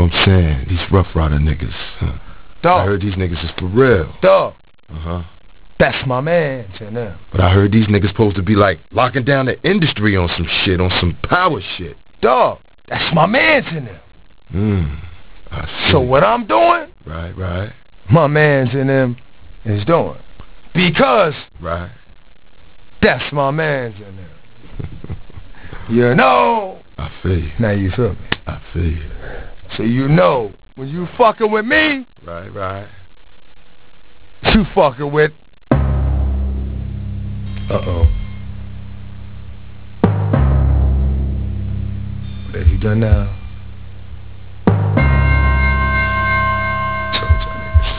what I'm saying. These Rough Rider niggas. Dog. I heard these niggas is for real. Dog. Uh-huh. That's my man to them. But I heard these niggas supposed to be like locking down the industry on some shit, on some power shit. Dog. That's my man to them. I see. So what I'm doing, Right. my man's in them is doing. Because Right. that's my man's in them. You know. I feel you. Now you feel me. I feel you. So you know, when you fucking with me, Right. you fucking with... Uh-oh. What have you done now? Told y'all niggas.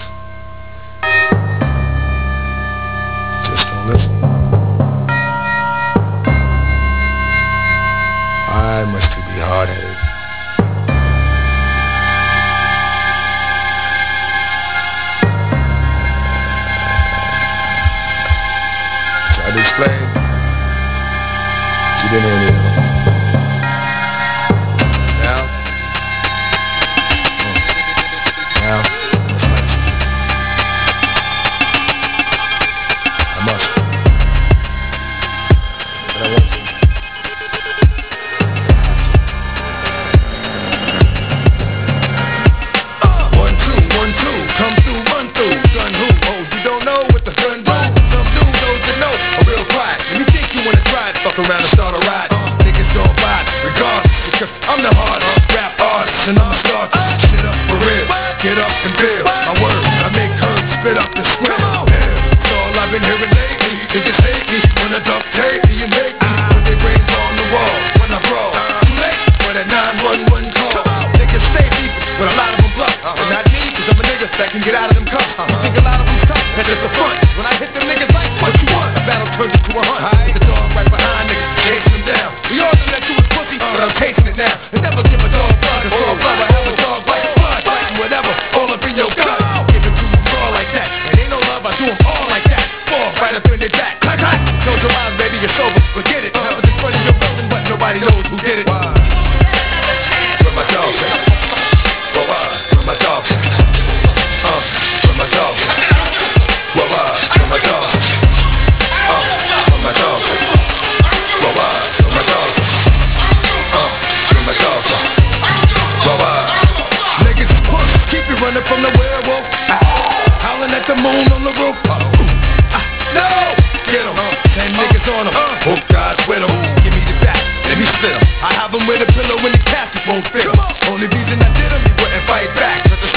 Just don't listen. I must be hard-headed. Try to explain. She didn't hear me. Now, I must. But I want to. One, two, come through, run through. Gun who? Oh, you don't know what the gun do? Some do, those that know, a real quiet. When you think you wanna try it, fuck around and start a ride. Niggas don't buy it, regardless, because I'm the hardest rap artist, and I'm a star to shit up for real. Get up and build my word. I make curves spit up and square. It's all I've been hearing lately. Niggas hate me when I duct tape. You make me put their brains on the wall when I brawl. Too late for that 911 call. Niggas stay deep, but a lot of them bluff. And not me, cause I'm a nigga that can get out of them cuffs. You think a lot of them tough? That's just a front. When I hit them niggas like, what you want? A battle turns into a hunt. The dog right behind niggas, chasing them down. We all knew that you was pussy, but I'm tasting it now. And never give a dog blood, cause all blood, I have a dog like blood. Fighting whatever, all up in your gut. Give it to them raw like that. And ain't no love, I do them all like that. Fall right up in their back. Clack, clack. Close your eyes, baby, it's over. Forget it. That was in front of your building, but nobody knows who did it. Where my dogs at? Where my dogs at? Where my dogs at? Where my dogs at? Where my dogs at? Where my dogs at? Where my dogs at? Niggas is pussy, keep you running from the werewolf. Howling at the moon on the roof. No! Get 'em, 10 niggas on 'em. Hope God's with 'em. Give me the back, let me split 'em. I have 'em with a pillow when the casket won't fit 'em. Only reason I did 'em, he wouldn't fight back.